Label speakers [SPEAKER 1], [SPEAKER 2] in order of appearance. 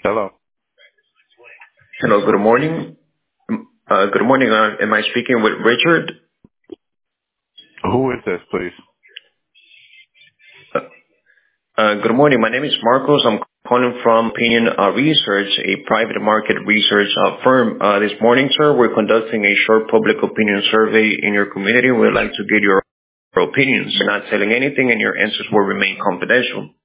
[SPEAKER 1] Hello.
[SPEAKER 2] Hello, good morning. Good morning. Am I speaking with Richard?
[SPEAKER 1] Who is this, please?
[SPEAKER 2] Good morning. My name is Marcos. I'm calling from Opinion Research, a private market research firm. This morning, sir, we're conducting a short public opinion survey in your community. We'd like to get your opinions. You're not telling anything, and your answers will remain confidential.